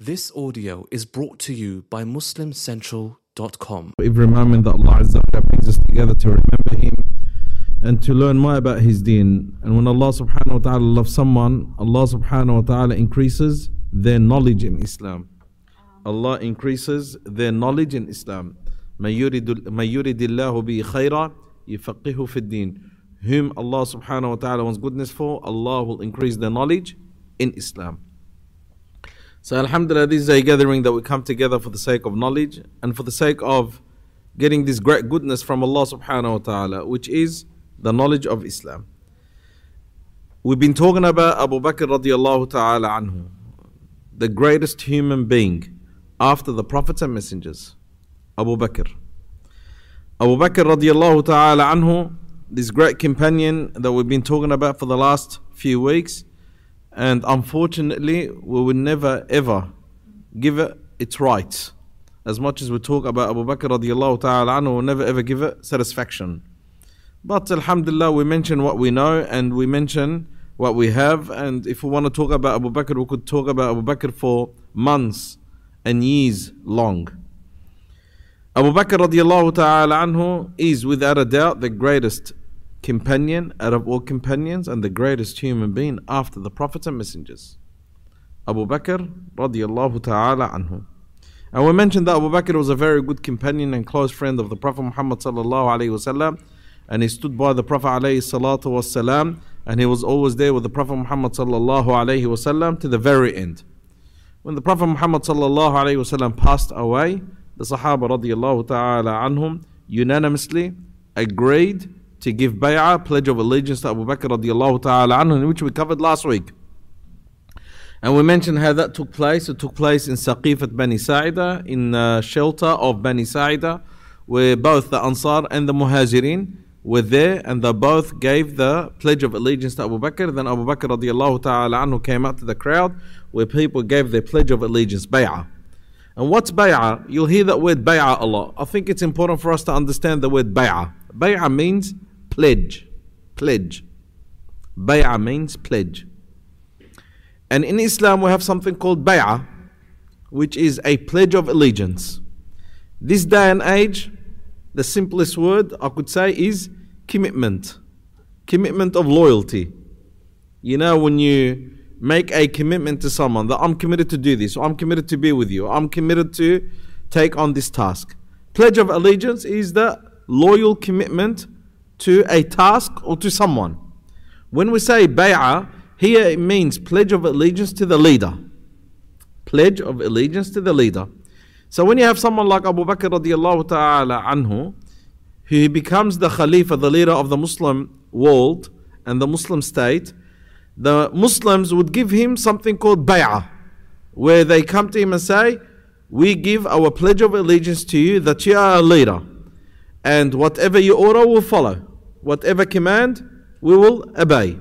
This audio is brought to you by MuslimCentral.com. Every moment that Allah Azza wa Jalla brings us together to remember Him and to learn more about His deen. And when Allah subhanahu wa ta'ala loves someone, Allah subhanahu wa ta'ala increases their knowledge in Islam. Allah increases their knowledge in Islam. مَن يُرِدِ اللَّهُ بِهِ خَيْرًا يُفَقِّهُ فِي الدِّينِ. Whom Allah subhanahu wa ta'ala wants goodness for, Allah will increase their knowledge in Islam. So alhamdulillah, this is a gathering that we come together for the sake of knowledge and for the sake of getting this great goodness from Allah subhanahu wa ta'ala, which is the knowledge of Islam. We've been talking about Abu Bakr radiallahu ta'ala anhu, the greatest human being after the prophets and messengers. Abu Bakr radiallahu ta'ala anhu, this great companion that we've been talking about for the last few weeks. And unfortunately, we will never ever give it its rights. As much as we talk about Abu Bakr radiallahu ta'ala anhu, we'll never ever give it satisfaction. But alhamdulillah, we mention what we know and we mention what we have. And if we want to talk about Abu Bakr, we could talk about Abu Bakr for months and years long. Abu Bakr radiallahu ta'ala anhu is without a doubt the greatest companion out of all companions and the greatest human being after the prophets and messengers. Abu Bakr radiallahu ta'ala anhu. And we mentioned that Abu Bakr was a very good companion and close friend of the Prophet Muhammad sallallahu alayhi wasallam, and he stood by the Prophet alayhi salatu wasalam, and he was always there with the Prophet Muhammad sallallahu alayhi wasallam to the very end. When the Prophet Muhammad sallallahu alayhi wasallam passed away, the Sahaba radiallahu ta'ala anhum unanimously agreed to give bay'ah, pledge of allegiance to Abu Bakr radiallahu ta'ala anhu, which we covered last week. And we mentioned how that took place. It took place in Saqifat Bani Sa'ida, in the shelter of Bani Sa'ida, where both the Ansar and the Muhajirin were there, and they both gave the pledge of allegiance to Abu Bakr. Then Abu Bakr radiallahu ta'ala anhu came out to the crowd where people gave their pledge of allegiance, bay'ah. And what's bay'ah? You'll hear that word bay'ah a lot. I think it's important for us to understand the word bay'ah. Bay'ah means pledge. Bay'ah means pledge. And in Islam we have something called bay'ah, which is a pledge of allegiance. This day and age, the simplest word I could say is commitment. Commitment of loyalty. You know, when you make a commitment to someone that I'm committed to do this, or I'm committed to be with you, or I'm committed to take on this task. Pledge of allegiance is the loyal commitment to a task or to someone. When we say bay'ah, here it means pledge of allegiance to the leader. Pledge of allegiance to the leader. So when you have someone like Abu Bakr radiallahu ta'ala anhu, who becomes the Khalifa, the leader of the Muslim world and the Muslim state, the Muslims would give him something called bay'ah, where they come to him and say, we give our pledge of allegiance to you that you are a leader, and whatever you order we'll follow, whatever command we will obey.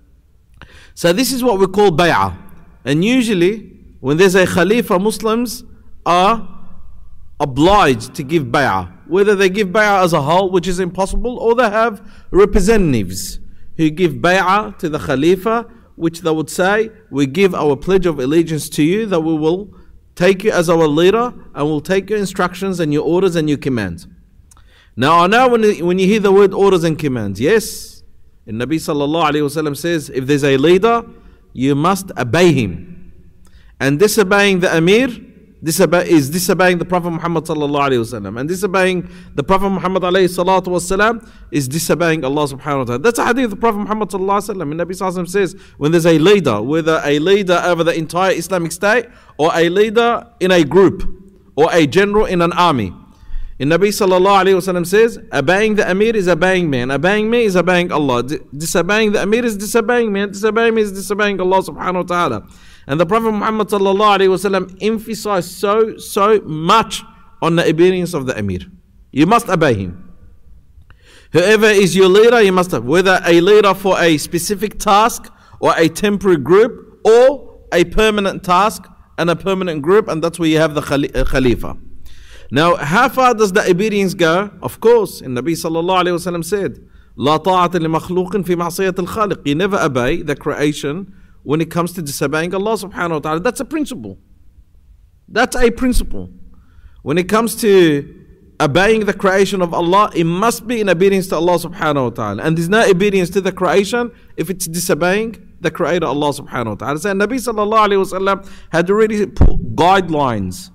So this is what we call bay'ah. And usually when there's a Khalifa, Muslims are obliged to give bay'ah, whether they give bay'ah as a whole, which is impossible, or they have representatives who give bay'ah to the Khalifa, which they would say, we give our pledge of allegiance to you, that we will take you as our leader and we'll take your instructions and your orders and your commands. Now I know when you hear the word orders and commands, yes, and Nabi sallallahu alayhi wasallam says, if there's a leader, you must obey him. And disobeying the Amir is disobeying the Prophet Muhammad sallallahu alayhi wasallam. And disobeying the Prophet Muhammad alayhi salatu wasallam is disobeying Allah subhanahu wa ta'ala. That's a hadith of the Prophet Muhammad sallallahu alayhi wasallam. And Nabi sallallahu alayhi wasallam says, when there's a leader, whether a leader over the entire Islamic state, or a leader in a group, or a general in an army, and Nabi sallallahu alayhi wasallam says, obeying the Amir is obeying me, and obeying me is obeying Allah. Disobeying the Amir is disobeying me, and disobeying me is disobeying Allah subhanahu wa ta'ala. And the Prophet Muhammad sallallahu alayhi wasallam emphasized so much on the obedience of the Amir. You must obey him. Whoever is your leader, you must have, whether a leader for a specific task, or a temporary group, or a permanent task and a permanent group, and that's where you have the Khalifa. Now, how far does the obedience go? Of course, and Nabi sallallahu alayhi wasallam said, لا طاعة لمخلوق في معصية الخالق. You never obey the creation when it comes to disobeying Allah subhanahu wa ta'ala. That's a principle. That's a principle. When it comes to obeying the creation of Allah, it must be in obedience to Allah subhanahu wa ta'ala. And there's no obedience to the creation if it's disobeying the creator Allah subhanahu wa ta'ala. So Nabi sallallahu alayhi wa sallam had already put guidelines,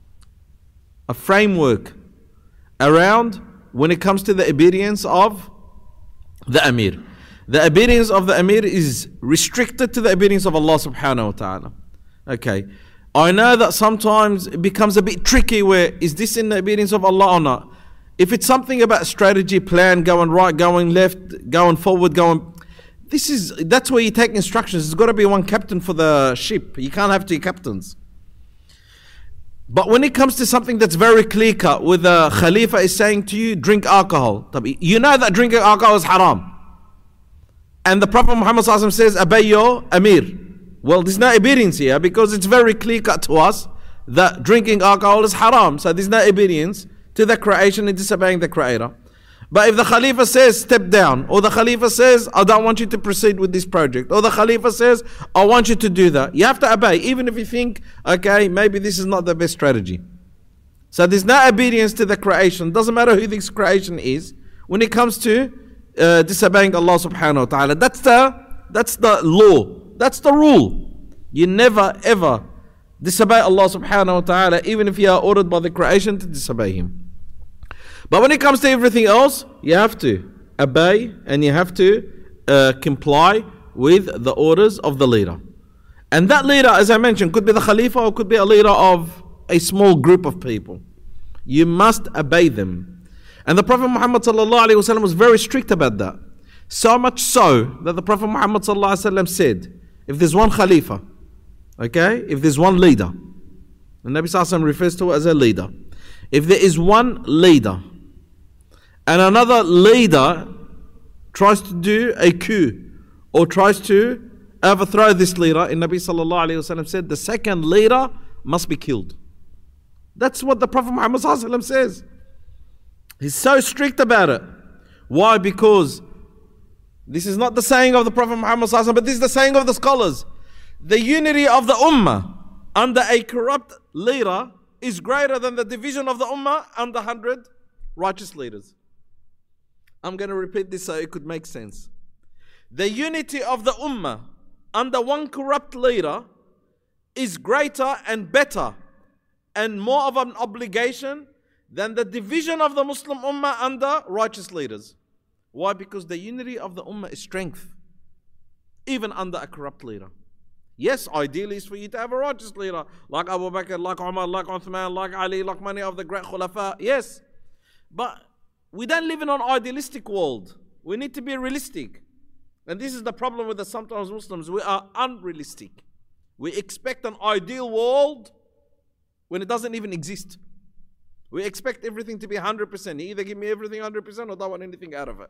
a framework around when it comes to the obedience of the Amir. The obedience of the Amir is restricted to the obedience of Allah subhanahu wa ta'ala. Okay. I know that sometimes it becomes a bit tricky where is this in the obedience of Allah or not? If it's something about strategy, plan, going right, going left, going forward, that's where you take instructions. There's got to be one captain for the ship. You can't have two captains. But when it comes to something that's very clear cut, where the Khalifa is saying to you, drink alcohol. You know that drinking alcohol is haram. And the Prophet Muhammad sallallahu alaihi wasallam says, obey your Amir. Well, there's no obedience here because it's very clear cut to us that drinking alcohol is haram. So there's no obedience to the creation and disobeying the creator. But if the Khalifa says step down, or the Khalifa says I don't want you to proceed with this project, or the Khalifa says I want you to do that, you have to obey even if you think, okay, maybe this is not the best strategy. So there's no obedience to the creation. Doesn't matter who this creation is when it comes to disobeying Allah subhanahu wa ta'ala. That's the law. That's the rule. You never ever disobey Allah subhanahu wa ta'ala, even if you are ordered by the creation to disobey Him. But when it comes to everything else, you have to obey and you have to comply with the orders of the leader. And that leader, as I mentioned, could be the Khalifa or could be a leader of a small group of people. You must obey them. And the Prophet Muhammad sallallahu alaihi wasallam was very strict about that. So much so that the Prophet Muhammad sallallahu alaihi wasallam said, if there's one Khalifa, okay, if there's one leader, the Nabi sallallahu alaihi wasallam refers to it as a leader. If there is one leader and another leader tries to do a coup or tries to overthrow this leader, and Nabi sallallahu alaihi wasallam said the second leader must be killed. That's what the Prophet Muhammad sallallahu alaihi wasallam says. He's so strict about it. Why? Because this is not the saying of the Prophet Muhammad sallallahu alaihi wasallam, but this is the saying of the scholars. The unity of the ummah under a corrupt leader is greater than the division of the ummah under 100 righteous leaders. I'm going to repeat this so it could make sense. The unity of the ummah under one corrupt leader is greater and better and more of an obligation than the division of the Muslim ummah under righteous leaders. Why? Because the unity of the ummah is strength, even under a corrupt leader. Yes, ideally is for you to have a righteous leader, like Abu Bakr, like Umar, like Uthman, like Ali, like many of the great khulafa. Yes, but we don't live in an idealistic world. We need to be realistic. And this is the problem with sometimes Muslims. We are unrealistic. We expect an ideal world when it doesn't even exist. We expect everything to be 100%. Either give me everything 100% or don't want anything out of it.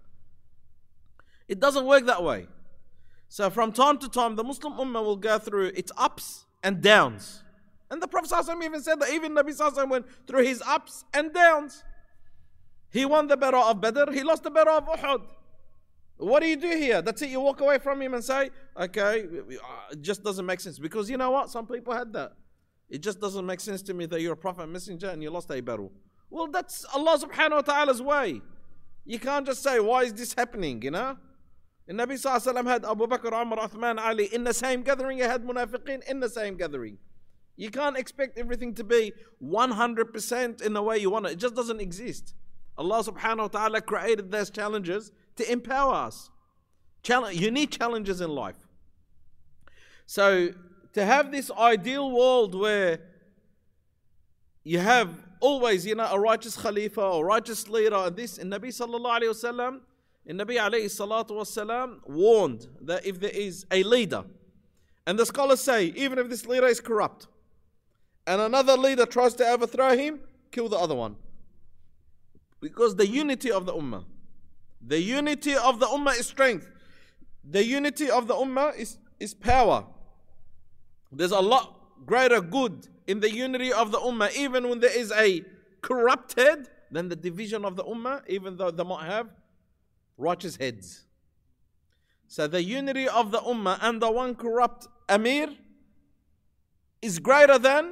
It doesn't work that way. So from time to time, the Muslim Ummah will go through its ups and downs. And the Prophet ﷺ even said that even Nabi ﷺ went through his ups and downs. He won the battle of Badr, he lost the battle of Uhud. What do you do here? That's it, you walk away from him and say, okay, it just doesn't make sense. Because you know what? Some people had that. It just doesn't make sense to me that you're a prophet and messenger and you lost a battle. Well, that's Allah subhanahu wa ta'ala's way. You can't just say, why is this happening, you know? And Nabi sallallahu alayhi wa sallam had Abu Bakr, Umar, Uthman, Ali in the same gathering. He had munafiqeen in the same gathering. You can't expect everything to be 100% in the way you want it. It just doesn't exist. Allah subhanahu wa ta'ala created those challenges to empower us. You need challenges in life. So to have this ideal world where you have always, a righteous Khalifa or righteous leader, and this, and Nabi sallallahu alayhi wa sallam, and Nabi alayhi salatu wasalam warned that if there is a leader, and the scholars say, even if this leader is corrupt, and another leader tries to overthrow him, kill the other one. Because the unity of the ummah is strength. The unity of the ummah is power. There's a lot greater good in the unity of the ummah, even when there is a corrupt head, than the division of the ummah, even though they might have righteous heads. So the unity of the ummah under one corrupt amir is greater than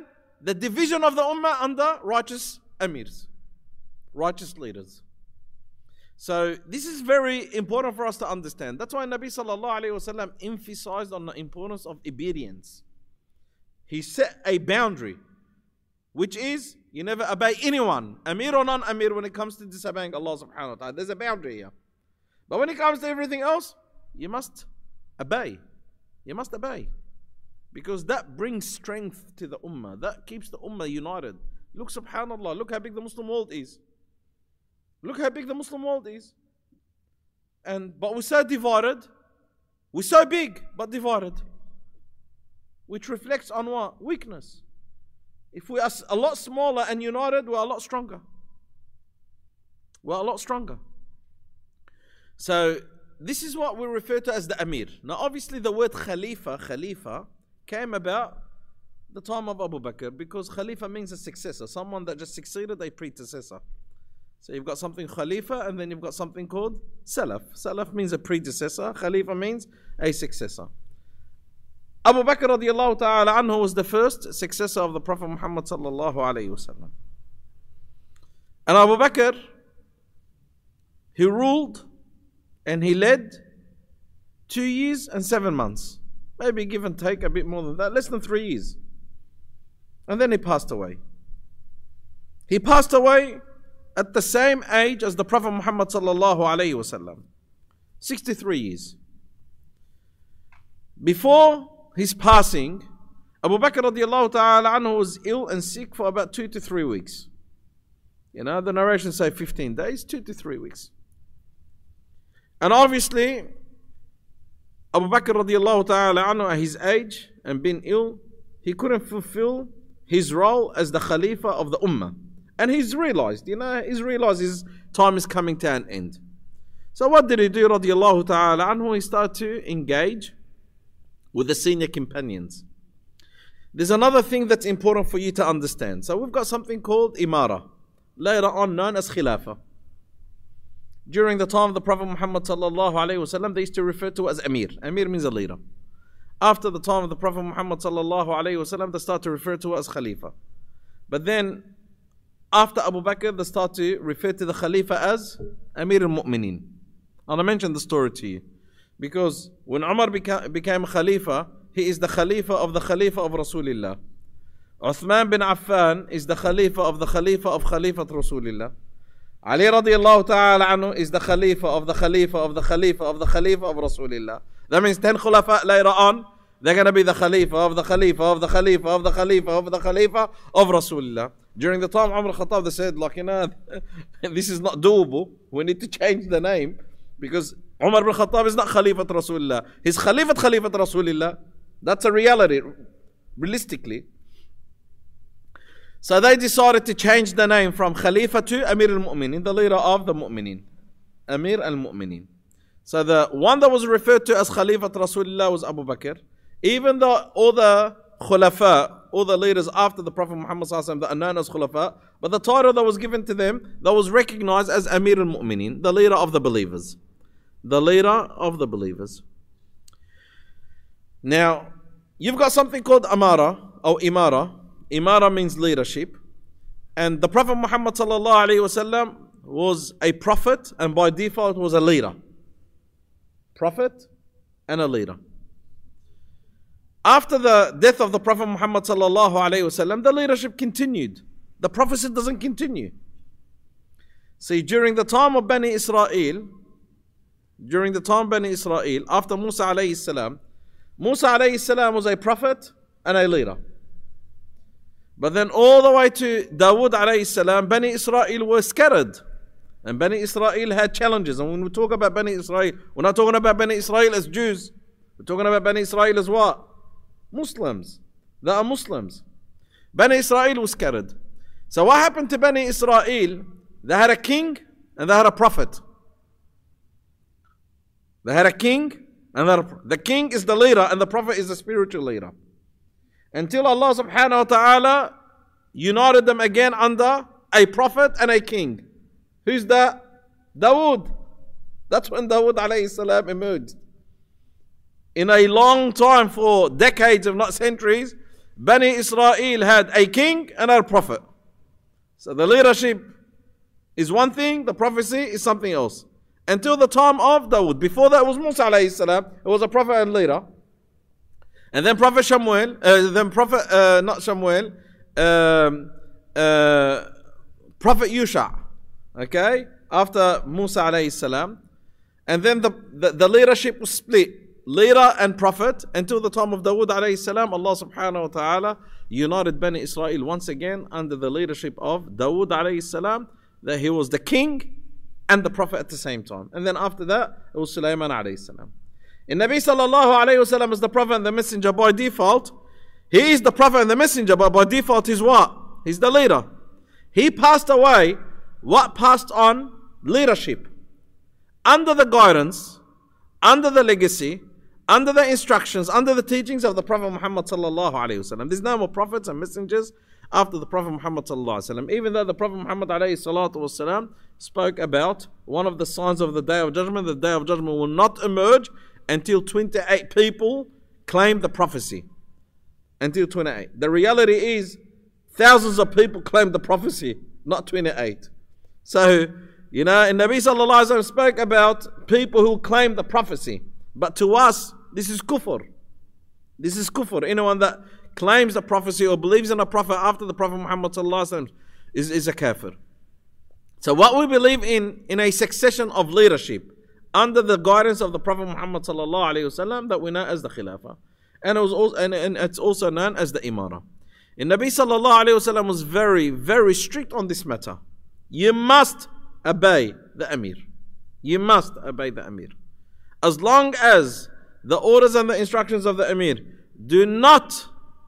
the division of the ummah under righteous amirs, righteous leaders. So this is very important for us to understand. That's why Nabi sallallahu alayhi wasallam emphasized on the importance of obedience. He set a boundary, which is you never obey anyone, amir or non-amir, when it comes to disobeying Allah subhanahu wa ta'ala. There's a boundary here. But when it comes to everything else, you must obey. You must obey. Because that brings strength to the ummah. That keeps the ummah united. Look, subhanallah, look how big the Muslim world is. Look how big the Muslim world is. But we're so divided. We're so big, but divided. Which reflects on what? Weakness. If we are a lot smaller and united, we're a lot stronger. We're a lot stronger. So, this is what we refer to as the Amir. Now, obviously, the word Khalifa, came about the time of Abu Bakr, because Khalifa means a successor, someone that just succeeded a predecessor. So you've got something Khalifa, and then you've got something called Salaf. Salaf means a predecessor, Khalifa means a successor. Abu Bakr radiallahu ta'ala anhu was the first successor of the Prophet Muhammad sallallahu alayhi wasallam. And Abu Bakr, he ruled and he led 2 years and 7 months. Maybe give and take a bit more than that, less than 3 years. And then he passed away. He passed away at the same age as the Prophet Muhammad sallallahu alayhi wasallam, 63 years. Before his passing, Abu Bakr radiallahu ta'ala anhu was ill and sick for about 2 to 3 weeks. You know, the narrations say 15 days, 2 to 3 weeks. And obviously, Abu Bakr radiallahu ta'ala anhu at his age and being ill, he couldn't fulfill his role as the Khalifa of the Ummah. And he's realized his time is coming to an end. So what did he do radiallahu ta'ala anhu? He started to engage with the senior companions. There's another thing that's important for you to understand. So we've got something called Imara, later on known as Khilafah. During the time of the Prophet Muhammad sallallahu alayhi wasallam, they used to refer to it as Amir. Amir means a leader. After the time of the Prophet Muhammad sallallahu alayhi wasallam, they start to refer to it as Khalifa. But then, after Abu Bakr, they start to refer to the Khalifa as Amir al-Mu'mineen. And I mentioned the story to you. Because when Umar became Khalifa, he is the Khalifa of Rasulullah. Uthman bin Affan is the Khalifa of Khalifat Rasulullah. Ali radiallahu ta'ala anhu is the Khalifa of the Khalifa of Rasulullah. That means 10 Khulafa later on, they're going to be the Khalifa of the Khalifa of the Khalifa of the Khalifa of the Khalifa of Rasulullah. During the time of Umar al-Khattab, they said, this is not doable. We need to change the name. Because Umar ibn Khattab is not Khalifat Rasulullah. He's Khalifat Rasulullah. That's a reality, realistically. So they decided to change the name from Khalifa to Amir al-Mu'mineen, the leader of the Mu'mineen. Amir al-Mu'mineen. So the one that was referred to as Khalifat Rasulullah was Abu Bakr. Even though all the Khulafa, all the leaders after the Prophet Muhammad sallallahu alaihi wasallam, that are known as Khulafa, but the title that was given to them, that was recognized as Amir al-Mu'mineen, the leader of the believers. The leader of the believers. Now, you've got something called Amara or Imara. Imara means leadership. And the Prophet Muhammad sallallahu alaihi wasallam was a prophet and by default was a leader. Prophet and a leader. After the death of the Prophet Muhammad sallallahu alaihi wasallam, the leadership continued. The prophecy doesn't continue. See, during the time of Bani Israel, after Musa alayhi salam was a prophet and a leader. But then all the way to Dawood alayhi salam, Bani Israel were scattered. And Bani Israel had challenges. And when we talk about Bani Israel, we're not talking about Bani Israel as Jews. We're talking about Bani Israel as what? Muslims. They are Muslims. Bani Israel was scattered. So what happened to Bani Israel? They had a king and they had a prophet. They had a king and the king is the leader and the prophet is the spiritual leader. Until Allah subhanahu wa ta'ala united them again under a prophet and a king. Who's that? Dawood. That's when Dawood alayhi salam emerged. In a long time, for decades if not centuries, Bani Israel had a king and a prophet. So the leadership is one thing, the prophecy is something else. Until the time of Dawood. Before that was Musa alayhi salam. It was a prophet and leader. And then Prophet Samuel, Prophet Yusha. Okay? After Musa alayhi salam. And then the leadership was split. Leader and prophet until the time of Dawood alayhi salam. Allah subhanahu wa ta'ala united Bani Israel once again under the leadership of Dawood alayhi salam. That he was the king and the prophet at the same time. And then after that, it was Sulaiman alayhi salam. In Nabi sallallahu alayhi wa sallam is the prophet and the messenger by default. He is the prophet and the messenger, but by default he's what? He's the leader. He passed away. What passed on? Leadership. Under the guidance, under the legacy, under the instructions, under the teachings of the Prophet Muhammad sallallahu alayhi wa sallam. There's no more prophets and messengers after the Prophet Muhammad sallallahu alaihi wasallam. Even though the Prophet Muhammad alayhi salatu wasalam spoke about one of the signs of the Day of Judgment, the Day of Judgment will not emerge until 28 people claim the prophecy. Until 28. The reality is thousands of people claim the prophecy, not 28. So, and Nabi sallallahu alaihi wasallam spoke about people who claim the prophecy. But to us, this is kufr. This is kufr. Anyone that claims the prophecy or believes in a prophet after the Prophet Muhammad sallallahu alaihi wasallam is a kafir. So what we believe in a succession of leadership under the guidance of the Prophet Muhammad sallallahu alaihi wasallam that we know as the Khilafah, and it's also known as the Imara. And Nabi sallallahu alaihi wasallam was very, very strict on this matter. You must obey the Amir. You must obey the Amir. As long as the orders and the instructions of the Amir do not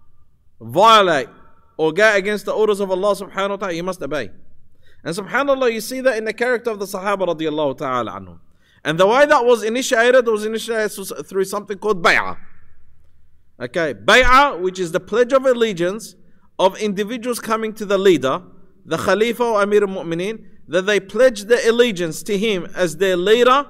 violate or go against the orders of Allah subhanahu wa ta'ala, you must obey. And subhanAllah, you see that in the character of the Sahaba radiallahu ta'ala anhum. And the way that was initiated through something called bay'ah. Okay, bay'ah, which is the pledge of allegiance of individuals coming to the leader, the Khalifa or Amir al-Mu'mineen, that they pledge their allegiance to him as their leader,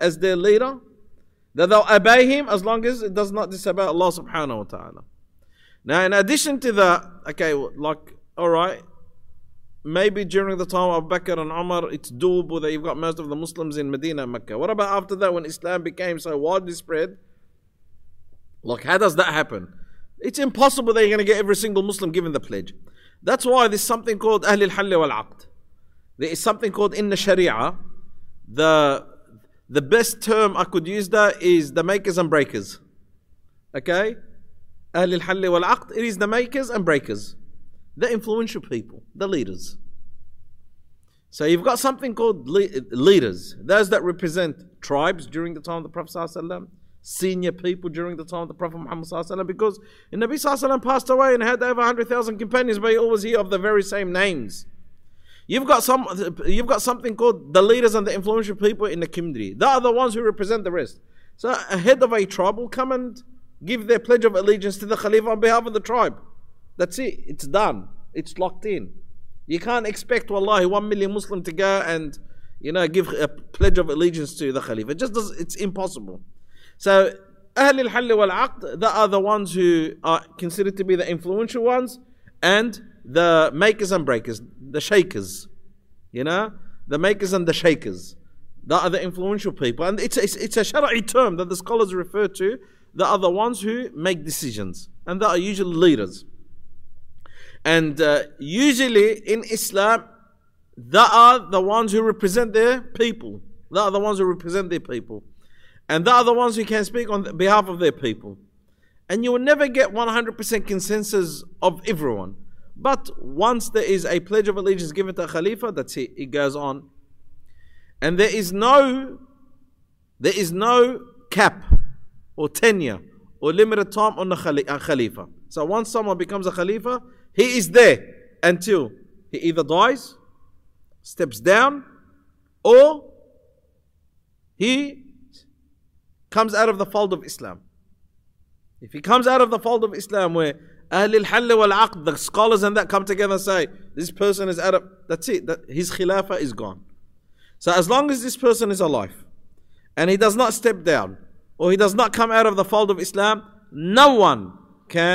that they'll obey him as long as it does not disobey Allah subhanahu wa ta'ala. Now, in addition to that, alright, maybe during the time of Abu Bakr and Umar, it's doable that you've got most of the Muslims in Medina and Mecca. What about after that when Islam became so widely spread? How does that happen? It's impossible that you're going to get every single Muslim given the pledge. That's why there's something called Ahl al-Hall wal-Aqd. There is something called in the Sharia. The best term I could use that is the makers and breakers. Okay? Ahl al-Hall wal-Aqd, it is the makers and breakers. The influential people, the leaders. So you've got something called leaders. Those that represent tribes during the time of the Prophet ﷺ, senior people during the time of the Prophet Muhammad ﷺ, because the Nabi ﷺ passed away and had over 100,000 companions, but you always hear of the very same names. You've got something called the leaders and the influential people in the community. They are the ones who represent the rest. So a head of a tribe will come and give their pledge of allegiance to the Khalifa on behalf of the tribe. That's it. It's done. It's locked in. You can't expect, wallahi, 1 million Muslim to go and, give a pledge of allegiance to the Khalifa. It's impossible. So, Ahl al-Hall wal-Aqd, they are the ones who are considered to be the influential ones, and the makers and breakers, the shakers. The makers and the shakers. They are the influential people. And it's a shara'i term that the scholars refer to. They are the ones who make decisions. And they are usually leaders. And usually in Islam, they are the ones who represent their people. They are the ones who represent their people. And they are the ones who can speak on behalf of their people. And you will never get 100% consensus of everyone. But once there is a pledge of allegiance given to a Khalifa, that's it. It goes on. And there is no cap or tenure or limited time on the Khalifa. So once someone becomes a Khalifa, he is there until he either dies, steps down, or he comes out of the fold of Islam. If he comes out of the fold of Islam where Ahl al-Hall wal-Aqd, the scholars and that come together and say, this person is out of, that's it, his Khilafah is gone. So as long as this person is alive, and he does not step down, or he does not come out of the fold of Islam, no one can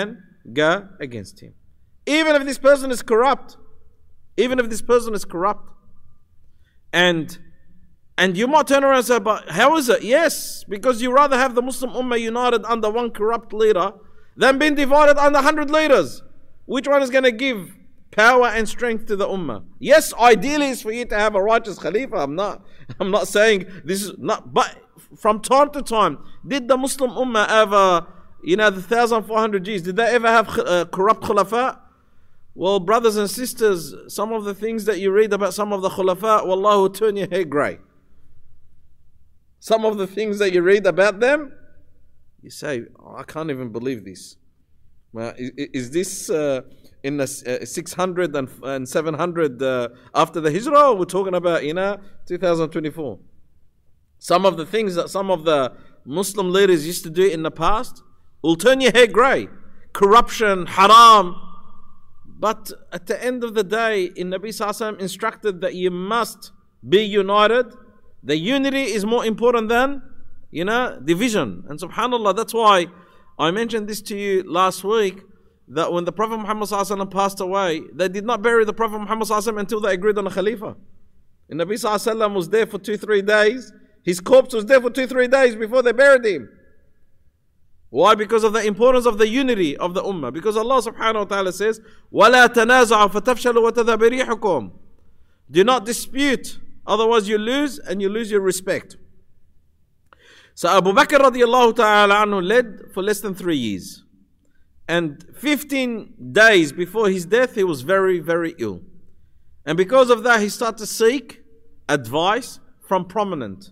go against him. Even if this person is corrupt. Even if this person is corrupt. And you might turn around and say, but how is it? Yes, because you rather have the Muslim Ummah united under one corrupt leader than being divided under 100 leaders. Which one is going to give power and strength to the Ummah? Yes, ideally it's for you to have a righteous Khalifa. I'm not saying this is not, but from time to time, did the Muslim Ummah ever, the 1,400 Gs, did they ever have corrupt Khulafa? Well, brothers and sisters, some of the things that you read about some of the Khulafa, wallah, will turn your hair grey. Some of the things that you read about them, you say, I can't even believe this. Well, is this in the 600 and 700 after the Hijrah? We're talking about, 2024. Some of the things that some of the Muslim leaders used to do in the past will turn your hair grey. Corruption, haram. But at the end of the day, Nabi Sallallahu instructed that you must be united. The unity is more important than, division. And subhanAllah, that's why I mentioned this to you last week, that when the Prophet Muhammad Sallallahu passed away, they did not bury the Prophet Muhammad Sallallahu until they agreed on a Khalifa. And Nabi Sallallahu was there for 2-3 days. His corpse was there for 2-3 days before they buried him. Why? Because of the importance of the unity of the Ummah. Because Allah subhanahu wa ta'ala says, وَلَا تَنَازَعُوا فَتَفْشَلُوا وَتَذَهَبَ رِيحُكُمْ. Do not dispute, otherwise you lose and you lose your respect. So Abu Bakr radiallahu ta'ala anhu led for less than 3 years. And 15 days before his death, he was very, very ill. And because of that, he started to seek advice from prominent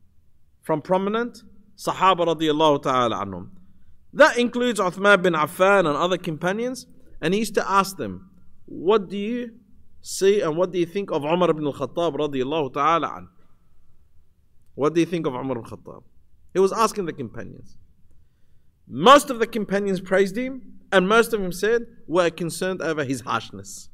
Sahaba radiallahu ta'ala anhum. That includes Uthman bin Affan and other companions. And he used to ask them, what do you see and what do you think of Umar ibn al-Khattab radiallahu ta'ala anhu? What do you think of Umar ibn al-Khattab? He was asking the companions. Most of the companions praised him, and most of them said, were concerned over his harshness.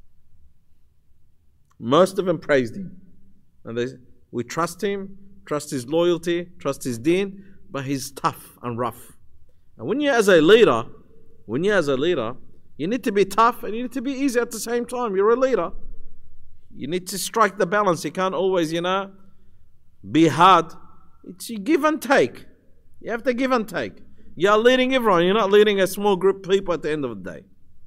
Most of them praised him. And they said, we trust him, trust his loyalty, trust his deen, but he's tough and rough. And when you're as a leader, you need to be tough and you need to be easy at the same time. You're a leader. You need to strike the balance. You can't always, be hard. It's you give and take. You have to give and take. You're leading everyone. You're not leading a small group of people at the end of the day.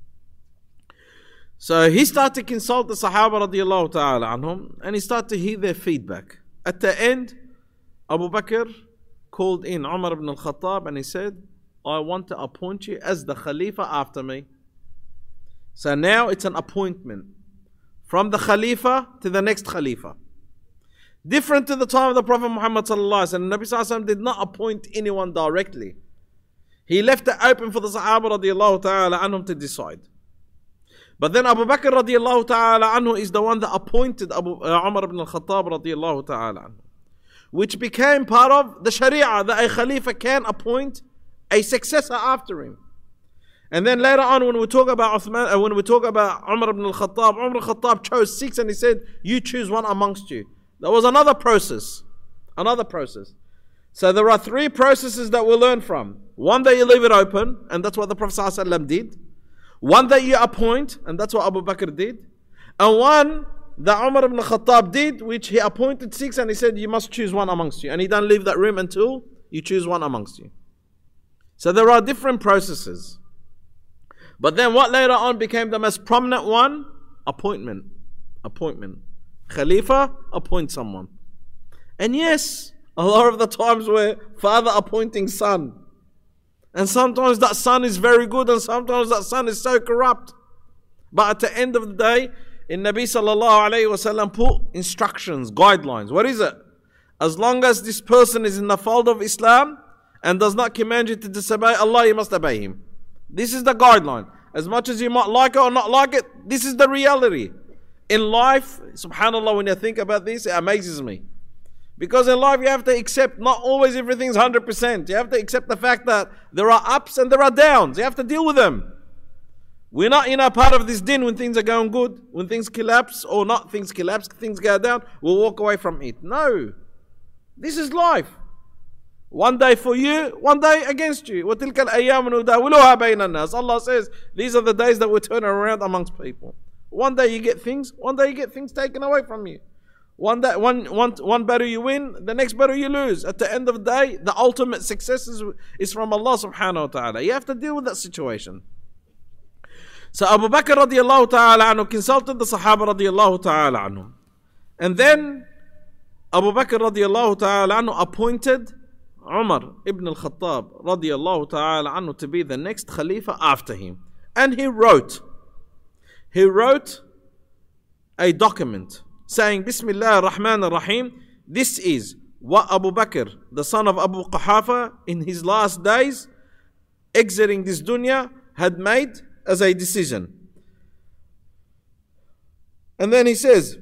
So he started to consult the Sahaba radiallahu ta'ala anhum, and he started to hear their feedback. At the end, Abu Bakr called in Umar ibn al-Khattab and he said, I want to appoint you as the Khalifa after me. So now it's an appointment from the Khalifa to the next Khalifa. Different to the time of the Prophet Muhammad sallallahu alaihi wasallam. Nabi sallallahu alaihi wasallam did not appoint anyone directly. He left it open for the Sahaba radiallahu ta'ala anhum to decide. But then Abu Bakr radiallahu ta'ala anhu is the one that appointed Umar ibn al-Khattab radiallahu ta'ala anhu, which became part of the Sharia, that a Khalifa can appoint a successor after him. And then later on, when we talk about Uthman, when we talk about Umar ibn al-Khattab, Umar ibn al-Khattab chose 6 and he said, you choose one amongst you. That was another process. So there are 3 processes that we learn from. One, that you leave it open, and that's what the Prophet ﷺ did. One, that you appoint, and that's what Abu Bakr did. And one that Umar ibn Khattab did, which he appointed 6 and he said, you must choose one amongst you. And he don't leave that room until you choose one amongst you. So there are different processes. But then what later on became the most prominent one? Appointment. Khalifa, appoint someone. And yes, a lot of the times where father appointing son. And sometimes that son is very good and sometimes that son is so corrupt. But at the end of the day, in Nabi sallallahu alayhi wa sallam put instructions, guidelines. What is it? As long as this person is in the fold of Islam and does not command you to disobey Allah, you must obey him. This is the guideline. As much as you might like it or not like it, this is the reality. In life, subhanAllah, when you think about this, it amazes me. Because in life you have to accept not always everything's 100%. You have to accept the fact that there are ups and there are downs. You have to deal with them. We're not part of this din when things are going good. When things collapse or not things collapse, things go down, we'll walk away from it. No. This is life. One day for you, one day against you. وَتِلْكَ الْأَيَّامُ نُدَاوِلُهَا بَيْنَ النَّاسِ. Allah says, these are the days that we turn around amongst people. One day you get things, one day you get things taken away from you. One battle you win, the next battle you lose. At the end of the day, the ultimate success is from Allah subhanahu wa ta'ala. You have to deal with that situation. So Abu Bakr radiallahu ta'ala anhu consulted the Sahaba radiallahu ta'ala anhu. And then Abu Bakr radiallahu ta'ala anhu appointed Umar ibn al-Khattab radiallahu ta'ala anhu to be the next Khalifa after him. And he wrote a document saying, Bismillah ar-Rahman ar-Rahim, this is what Abu Bakr, the son of Abu Quhafa, in his last days, exiting this dunya, had made as a decision. And then he says,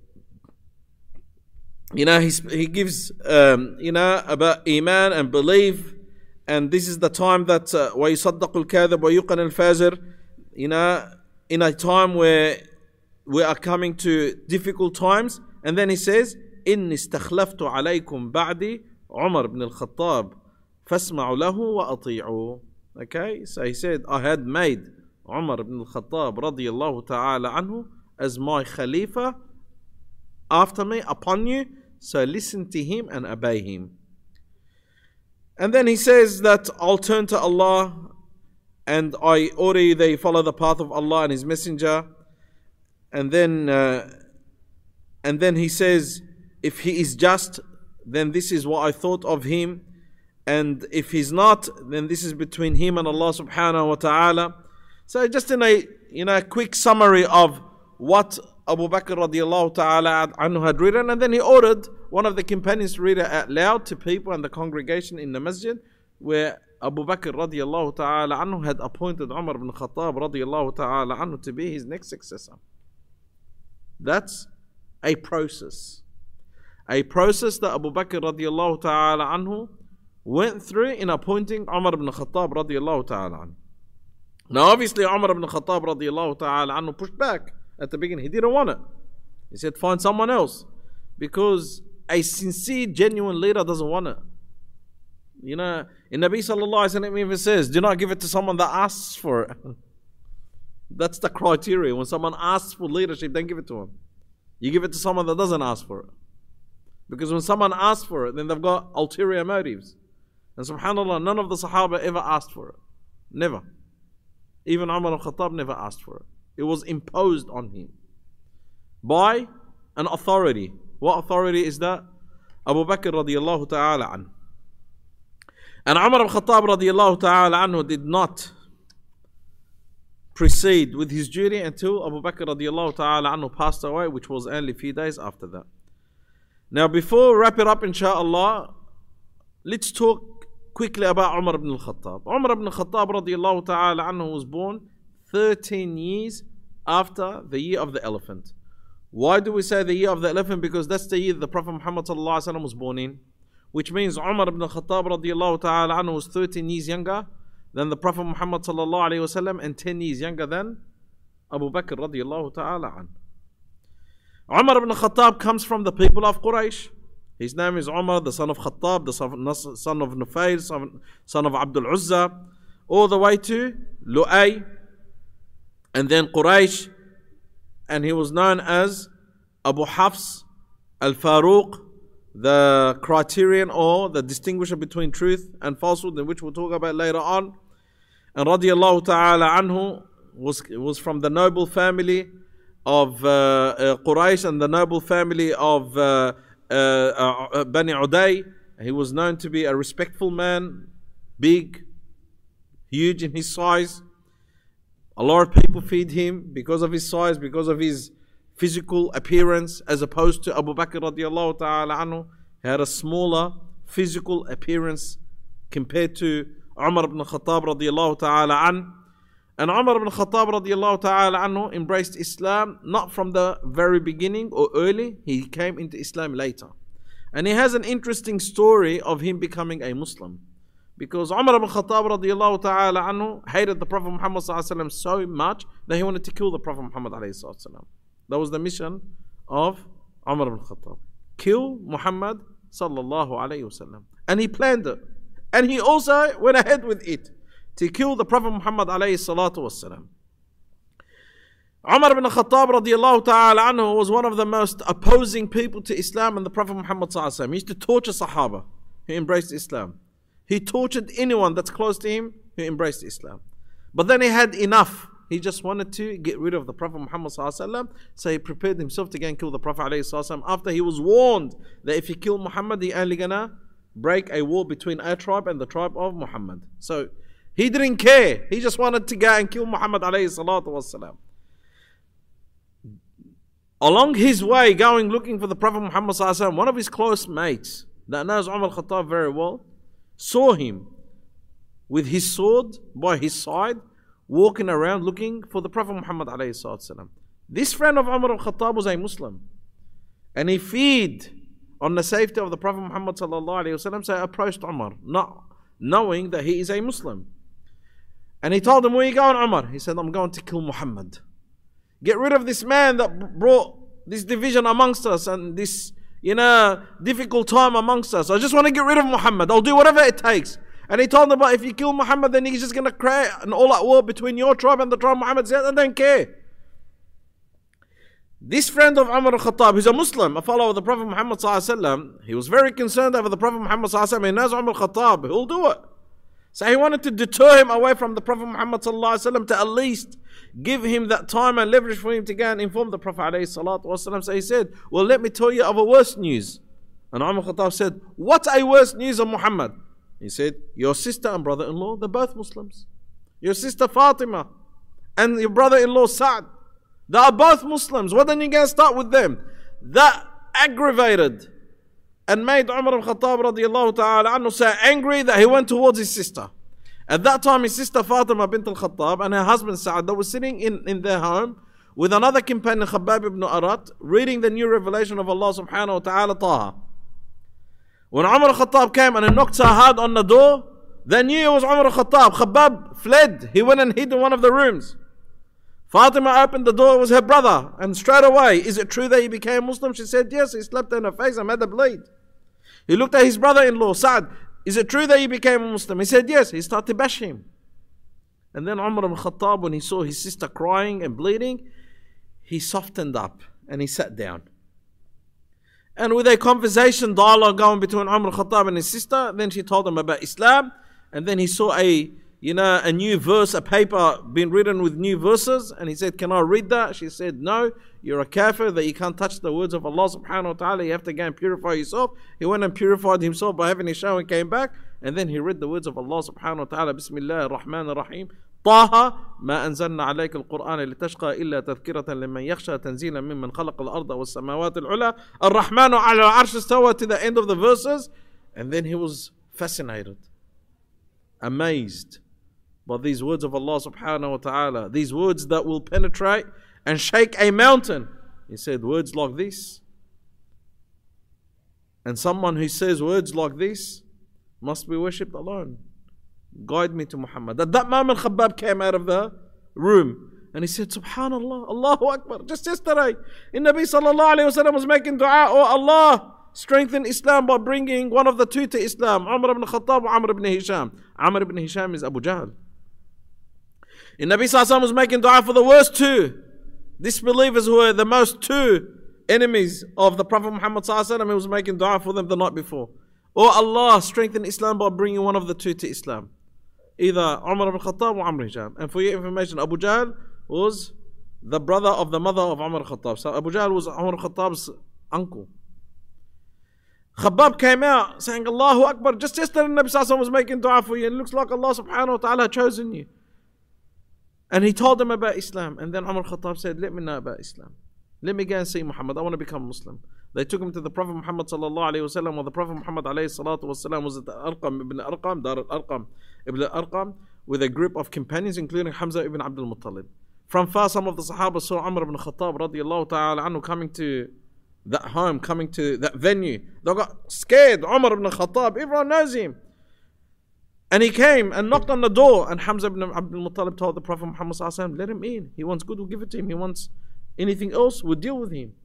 he gives, about Iman and belief, and this is the time that وَيُصَدَّقُ الْكَاذِبُ وَيُقَنَ الْفَاجِرُ, in a time where we are coming to difficult times. And then he says, إِنِّ اسْتَخْلَفْتُ عَلَيْكُمْ بَعْدِي عُمَرْ بْنِ الْخَطَّابِ فَاسْمَعُوا لَهُ وَأَطِيعُوا. Okay, so he said, I had made Umar ibn al-Khattab radiyallahu ta'ala anhu as my Khalifa after me, upon you, so listen to him and obey him. And then he says that I'll turn to Allah and I order you that you follow the path of Allah and His Messenger. And then he says, if he is just, then this is what I thought of him. And if he's not, then this is between him and Allah subhanahu wa ta'ala. So just in a quick summary of what Abu Bakr radiallahu ta'ala anhu had written. And then he ordered one of the companions to read it out loud to people and the congregation in the masjid, where Abu Bakr radiallahu ta'ala anhu had appointed Umar ibn Khattab radiallahu ta'ala anhu to be his next successor. That's a process. A process that Abu Bakr radiallahu ta'ala anhu went through in appointing Umar ibn Khattab radiallahu ta'ala anhu. Now obviously Umar ibn Khattab radiallahu ta'ala anhu pushed back at the beginning. He didn't want it. He said, find someone else. Because a sincere, genuine leader doesn't want it. In Nabi sallallahu alayhi wa sallam even says, do not give it to someone that asks for it. That's the criteria. When someone asks for leadership, don't give it to him. You give it to someone that doesn't ask for it. Because when someone asks for it, then they've got ulterior motives. And subhanAllah, none of the Sahaba ever asked for it. Never. Even Umar al-Khattab never asked for it. It was imposed on him by an authority. What authority is that? Abu Bakr radiallahu ta'ala anhu. And Umar al-Khattab radiallahu ta'ala anhu did not proceed with his duty until Abu Bakr radiallahu ta'ala anhu passed away, which was only a few days after that. Now before we wrap it up inshaAllah, let's talk quickly about Umar ibn al-Khattab. Umar ibn al-Khattab radiallahu ta'ala anhu was born 13 years after the year of the elephant. Why do we say the year of the elephant? Because that's the year the Prophet Muhammad sallallahu alaihi wasallam was born in. Which means Umar ibn al-Khattab radiallahu ta'ala anhu was 13 years younger than the Prophet Muhammad sallallahu alaihi wasallam and 10 years younger than Abu Bakr radiallahu ta'ala anhu. Umar ibn al-Khattab comes from the people of Quraysh. His name is Umar, the son of Khattab, the son of Nufail, son of Abdul Uzza, all the way to Lu'ay, and then Quraysh, and he was known as Abu Hafs al-Faruq, the criterion or the distinguisher between truth and falsehood, in which we'll talk about later on. And radiyallahu ta'ala anhu was from the noble family of Quraysh and the noble family of Bani Uday. He was known to be a respectful man, big, huge in his size. A lot of people feed him because of his size, because of his physical appearance, as opposed to Abu Bakr radiallahu ta'ala anhu. He had a smaller physical appearance compared to Umar ibn Khattab radiallahu ta'ala anhu. And Umar ibn Khattab radiallahu ta'ala anhu embraced Islam not from the very beginning or early. He came into Islam later. And he has an interesting story of him becoming a Muslim. Because Umar ibn Khattab radiallahu ta'ala anhu hated the Prophet Muhammad sallallahu alaihi wasallam so much that he wanted to kill the Prophet Muhammad alayhi wasallam. That was the mission of Umar ibn Khattab. Kill Muhammad sallallahu alayhi wasallam. And he planned it. And he also went ahead with it to kill the Prophet Muhammad alayhi salatu wasallam. Umar ibn Khattab radiallahu ta'ala anhu was one of the most opposing people to Islam and the Prophet Muhammad sallallahu alayhi wasallam. He used to torture Sahaba who embraced Islam. He tortured anyone that's close to him who embraced Islam. But then he had enough. He just wanted to get rid of the Prophet Muhammad sallallahu alaihi wasallam. So he prepared himself to go and kill the Prophet alayhi wasallam after he was warned that if he killed Muhammad, he only gonna break a war between our tribe and the tribe of Muhammad. So he didn't care. He just wanted to go and kill Muhammad alayhi salatu wasallam. Along his way, going looking for the Prophet Muhammad sallallahu alaihi wasallam, one of his close mates that knows Umar al-Khattab very well saw him with his sword by his side, walking around looking for the Prophet Muhammad alayhi salatu. This friend of Umar al-Khattab was a Muslim, and he feared on the safety of the Prophet Muhammad sallallahu alayhi wasallam, so he approached Umar, not knowing that he is a Muslim. And he told him, "Where are you going, Umar?" He said, "I'm going to kill Muhammad. Get rid of this man that brought this division amongst us and this, difficult time amongst us. I just want to get rid of Muhammad. I'll do whatever it takes." And he told them, "But if you kill Muhammad, then he's just going to create an all-out war between your tribe and the tribe of Muhammad." I don't care. This friend of Umar al-Khattab, who's a Muslim, a follower of the Prophet Muhammad sallallahu alaihi wasallam, he was very concerned over the Prophet Muhammad sallallahu alaihi wasallam. He knows Umar al-Khattab, he'll do it. So he wanted to deter him away from the Prophet Muhammad sallallahu alaihi wasallam to at least give him that time and leverage for him to go and inform the Prophet alayhi salatu wasallam. So he said, "Well, let me tell you of a worse news." And Umar al-Khattab said, "What a worse news of Muhammad?" He said, "Your sister and brother-in-law, they're both Muslims. Your sister Fatima and your brother-in-law Sa'd, they are both Muslims. Why don't you go and start with them?" That aggravated and made Umar al-Khattab radiallahu ta'ala anhu so angry that he went towards his sister. At that time, his sister Fatima bint al-Khattab and her husband Sa'd, they were sitting in their home with another companion, Khabbab ibn Arat, reading the new revelation of Allah subhanahu wa ta'ala, Taha. When Umar al-Khattab came and he knocked so hard on the door, they knew it was Umar al-Khattab. Khabbab fled. He went and hid in one of the rooms. Fatima opened the door, it was her brother, and straight away, "Is it true that he became Muslim?" She said, "Yes." He slapped her in her face and made her bleed. He looked at his brother-in-law, Sa'd. "Is it true that you became a Muslim?" He said, "Yes." He started to bash him. And then Umar al-Khattab, when he saw his sister crying and bleeding, he softened up and he sat down. And with a conversation, dialogue going between Umar al-Khattab and his sister, then she told him about Islam. And then he saw a new verse, a paper being written with new verses. And he said, "Can I read that?" She said, "No, you're a kafir, that you can't touch the words of Allah subhanahu wa ta'ala. You have to go and purify yourself." He went and purified himself by having a shower and came back. And then he read the words of Allah subhanahu wa ta'ala, "Bismillah ar-Rahman ar-Rahim. طه ما أنزلنا عليك القرآن لتشقى إلا تذكرة لمن يخشى تنزيلا ممن خلق الأرض والسماوات العلى الرحمن على العرش استوى," to the end of the verses. And then he was fascinated, amazed by these words of Allah subhanahu wa ta'ala, these words that will penetrate and shake a mountain. He said, "Words like this, and someone who says words like this must be worshipped alone. Guide me to Muhammad." At that moment, Khabbab came out of the room and he said, "Subhanallah, Allahu Akbar. Just yesterday, Nabi sallallahu alayhi wa sallam was making dua, 'Oh Allah, strengthen Islam by bringing one of the two to Islam, Umar ibn Khattab or Amr ibn Hisham." Amr ibn Hisham is Abu Jahl. And Nabi sallallahu alayhi wa sallam was making dua for the worst two disbelievers who were the most two enemies of the Prophet Muhammad sallallahu alayhi wa sallam. He was making dua for them the night before. "Oh Allah, strengthen Islam by bringing one of the two to Islam, either Umar ibn Khattab or Amr ibn Hisham." And for your information, Abu Jahl was the brother of the mother of Umar al-Khattab. So Abu Jahl was Umar al-Khattab's uncle. Khabbab came out saying, "Allahu Akbar, just yesterday Nabi sallallahu alayhi wa sallam was making dua for you, and it looks like Allah subhanahu wa ta'ala had chosen you." And he told them about Islam. And then Umar al-Khattab said, "Let me know about Islam. Let me go and see Muhammad. I want to become Muslim." They took him to the Prophet Muhammad sallallahu alayhi wa sallam, or the Prophet Muhammad alayhi salatu wa sallam was at Arqam ibn Arqam, Dar al-Arqam ibn Arqam, with a group of companions, including Hamza ibn Abdul Muttalib. From far, some of the Sahaba saw Umar ibn Khattab radiallahu ta'ala anhu coming to that home, coming to that venue. They got scared. Umar ibn Khattab, everyone knows him. And he came and knocked on the door, and Hamza ibn Abdul Muttalib told the Prophet Muhammad sallallahu alayhi wa sallam, "Let him in. He wants good, we'll give it to him. He wants anything else, we'll deal with him."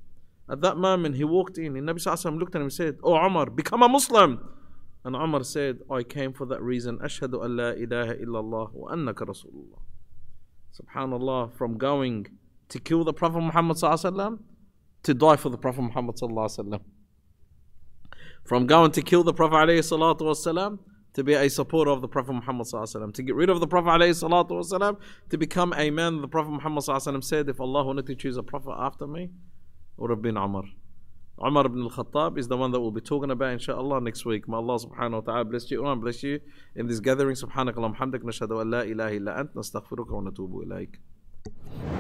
At that moment, he walked in. And Nabi Sallallahu Alaihi Wasallam looked at him and said, "Oh Umar, become a Muslim." And Umar said, "I came for that reason. Ashhadu an la ilaha illallah wa annaka Rasulullah." Subhanallah, from going to kill the Prophet Muhammad Sallallahu Alaihi Wasallam to die for the Prophet Muhammad Sallallahu Alaihi Wasallam. From going to kill the Prophet Alayhi Salatu Wasallam to be a supporter of the Prophet Muhammad Sallallahu Alaihi Wasallam. To get rid of the Prophet Alayhi Salatu Wasallam to become a man. The Prophet Muhammad Sallallahu Alaihi Wasallam said, if Allah wanted to choose a prophet after me, it would have been Umar. Umar ibn al-Khattab is the one that we'll be talking about inshallah next week. May Allah subhanahu wa ta'ala bless you and bless you in this gathering. Subhanakallahumma hamdik nashhadu an la ilaha illa ant nastaghfiruka wa natubu ilayk.